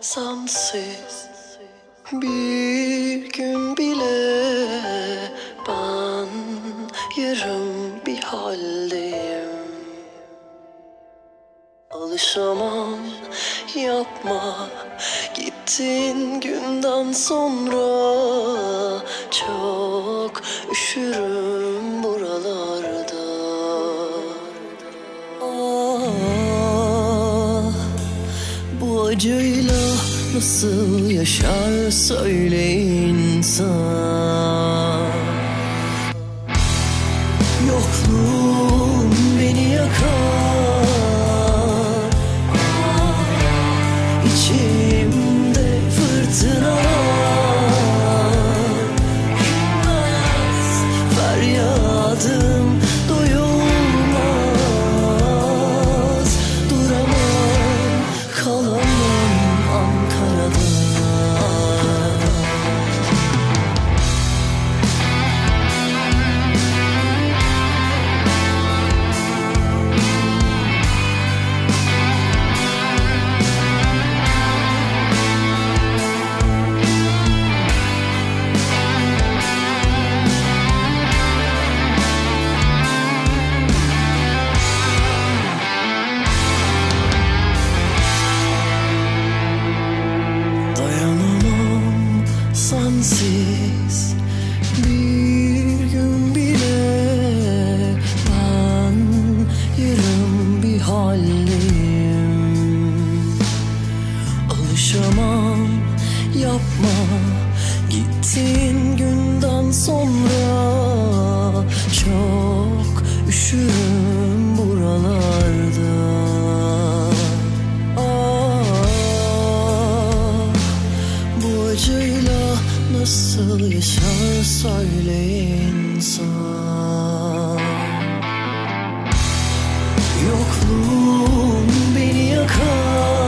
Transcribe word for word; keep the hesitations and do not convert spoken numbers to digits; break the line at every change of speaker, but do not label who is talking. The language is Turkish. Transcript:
sensiz bir gün bile ben yarım bir haldeyim. Alışamam, yapma, gittin günden sonra çok üşürüm buralarda. Ah, bu acıyla nasıl yaşar söyle insan. Yokluğun beni yakar, İçimde fırtınalar, inmez feryadım duyulmaz. Duramam, kalamam Ankara'da. Sensiz bir gün bile ben yarım bir haldeyim. Alışamam, yapma, gittin günden sonra çok üşürüm buralarda. Acıyla nasıl yaşar söyle insan. Yokluğun beni yakar,